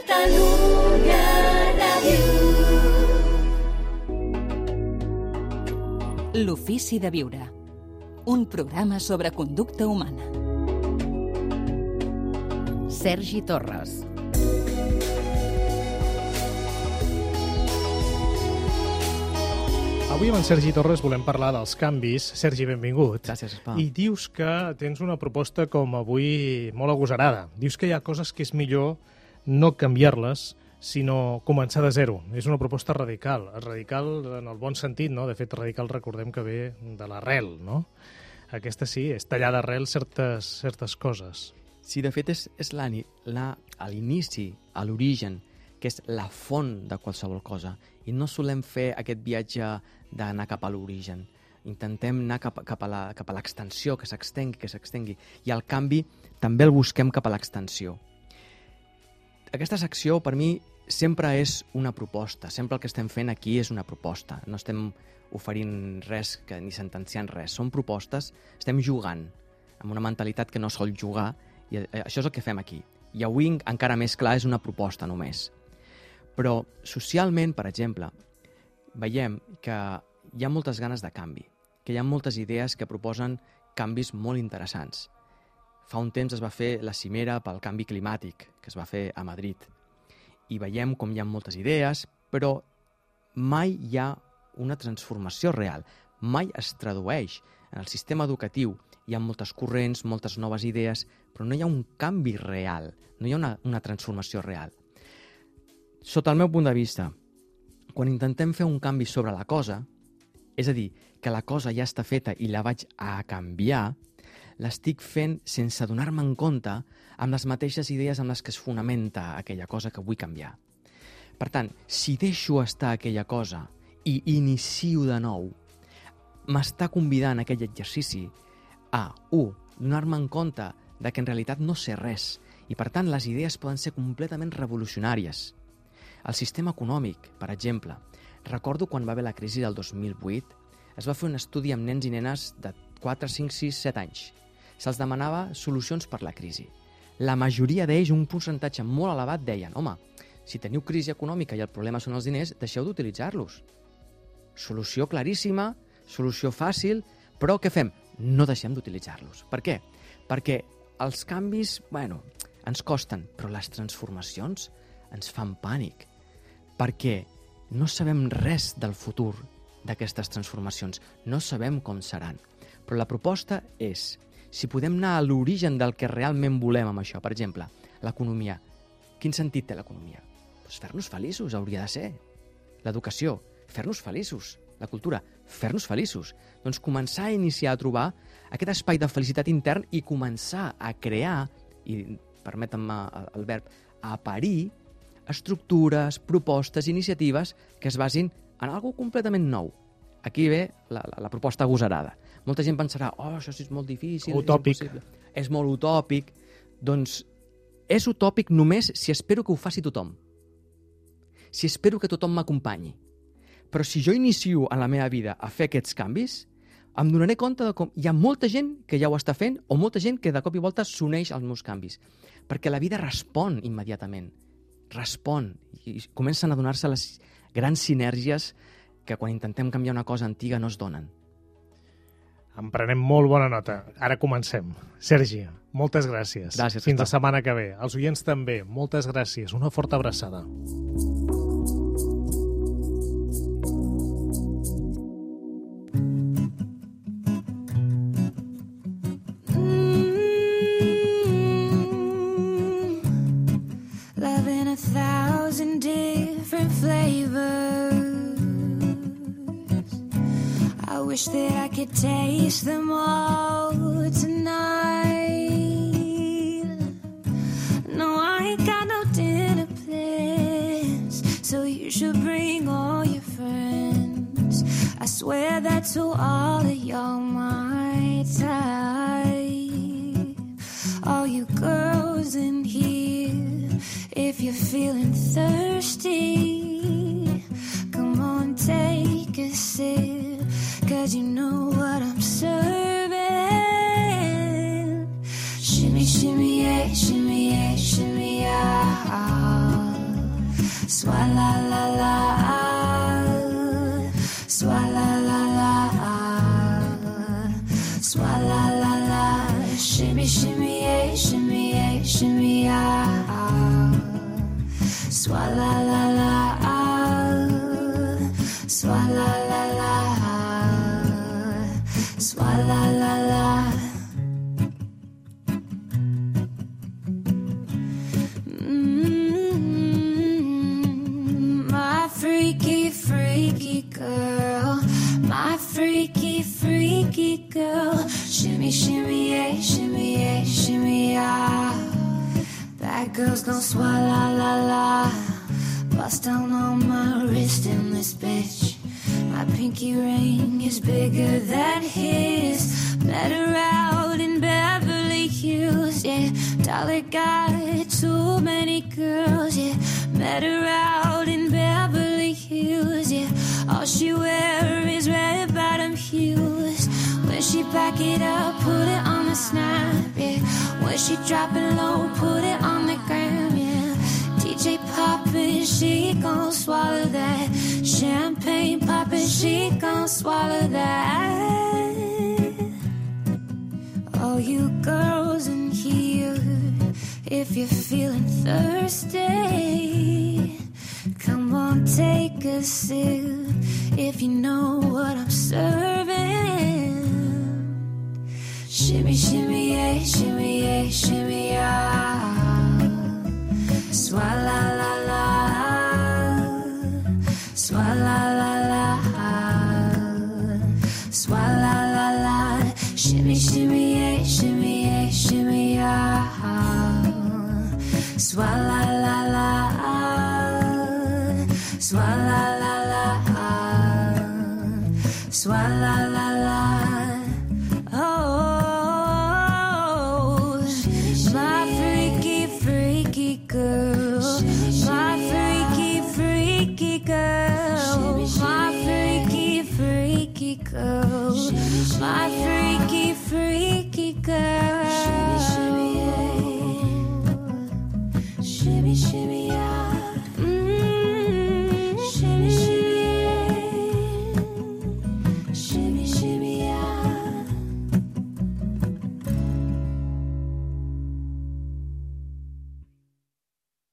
Catalunya Ràdio. L'ofici de viure. Un programa sobre conducta humana. Sergi Torres. Avui amb en Sergi Torres volem parlar dels canvis. Sergi, benvingut. Gràcies, Pau. I dius que tens una proposta com avui molt agosarada. Dius que hi ha coses que és millor no canviar-les, sinó començar de zero. És una proposta radical. Radical en el bon sentit, no? De fet, radical recordem que ve de l'arrel, no? Aquesta sí, és tallar d'arrel certes coses. Sí, de fet, és a l'inici, a l'origen, que és la font de qualsevol cosa. I no solem fer aquest viatge d'anar cap a l'origen. Intentem anar cap a l'extensió, que s'extengui. I el canvi també el busquem cap a l'extensió. Aquesta secció, per mi, sempre és una proposta. Sempre el que estem fent aquí és una proposta. No estem oferint res ni sentenciant res. Són propostes, estem jugant amb una mentalitat que no sol jugar, i això és el que fem aquí. I avui, encara més clar, és una proposta només. Però socialment, per exemple, veiem que hi ha moltes ganes de canvi, que hi ha moltes idees que proposen canvis molt interessants. Fa un temps es va fer la cimera pel canvi climàtic, que es va fer a Madrid. I veiem com hi ha moltes idees, però mai hi ha una transformació real. Mai es tradueix en el sistema educatiu. Hi ha moltes corrents, moltes noves idees, però no hi ha un canvi real, no hi ha una transformació real. Sota el meu punt de vista, quan intentem fer un canvi sobre la cosa, és a dir, que la cosa ja està feta i la vaig a canviar, l'estic fent sense donar-me en compte amb les mateixes idees amb les que es fonamenta aquella cosa que vull canviar. Per tant, si deixo estar aquella cosa i inicio de nou, m'està convidant aquell exercici a, donar-me en compte de que en realitat no sé res i, per tant, les idees poden ser completament revolucionàries. El sistema econòmic, per exemple. Recordo quan va haver la crisi del 2008, es va fer un estudi amb nens i nenes de 4, 5, 6, 7 anys. Se'ls demanava solucions per la crisi. La majoria d'ells, un percentatge molt elevat, deien: home, si teniu crisi econòmica i el problema són els diners, deixeu d'utilitzar-los. Solució claríssima, solució fàcil, però què fem? No deixem d'utilitzar-los. Per què? Perquè els canvis, ens costen, però les transformacions ens fan pànic. Perquè no sabem res del futur d'aquestes transformacions, no sabem com seran. Però la proposta és, si podem anar a l'origen del que realment volem amb això, per exemple, l'economia. Quin sentit té l'economia? Doncs fer-nos feliços hauria de ser. L'educació, fer-nos feliços. La cultura, fer-nos feliços. Doncs començar a iniciar a trobar aquest espai de felicitat intern i començar a crear, i permetem-me el verb, a parir estructures, propostes, iniciatives que es basin en algo completament nou. Aquí ve la proposta agosarada. Molta gent pensarà, això sí és molt difícil, utòpic. És molt utòpic. Doncs és utòpic només si espero que ho faci tothom. Si espero que tothom m'acompanyi. Però si jo inicio en la meva vida a fer aquests canvis, em donaré compte de com hi ha molta gent que ja ho està fent o molta gent que de cop i volta s'uneix als meus canvis. Perquè la vida respon immediatament. Respon i comencen a donar-se les grans sinergies que quan intentem canviar una cosa antiga no es donen. En prenem molt bona nota. Ara comencem. Sergi, moltes gràcies. Gràcies. Fins la setmana que ve. Els oients també, moltes gràcies. Una forta abraçada. Wish that I could taste them all tonight. No, I ain't got no dinner plans, so you should bring all your friends. I swear that to all of y'all my type. All you girls in here, if you're feeling thirsty, come on, take a sip. 'Cause you know what I'm serving. Shimmy, shimmy, yeah, shimmy, yeah, shimmy, yeah. Swalla la la, swalla la la, swalla la la. Shimmy, shimmy, yeah, shimmy, yeah, shimmy, yeah. Swalla la la, swalla la la, swalla la la. My freaky, freaky girl, my freaky, freaky girl. Shimmy, shimmy, yeah, shimmy, yeah, shimmy, yeah. Bad girls gon' swallow la la. Bust down on my wrist in this bitch. My pinky ring is bigger than his. Met her out in Beverly Hills, yeah. Dollar got too many girls, yeah. Met her out in Beverly Hills, yeah. All she wear is red bottom heels. When she back it up, put it on the snap, yeah. When she drop it low, put it on the gram, yeah. DJ poppin', she gon' swallow that. Champagne poppin', she gon' swallow that. All you girls in here, if you're feeling thirsty, come on, take a sip. If you know what I'm serving. Shimmy, shimmy, yeah, shimmy, yeah, shimmy, yeah. Swalla la la, swalla la la, swalla la la. Shimmy, shimmy, yeah, shimmy, yeah, shimmy, yeah. Swalla la la, swalla la la, swalla la la. Oh, my freaky, freaky girl, my freaky, freaky girl, my freaky, freaky girl, my freaky, freaky girl. Shimmy, shimmy,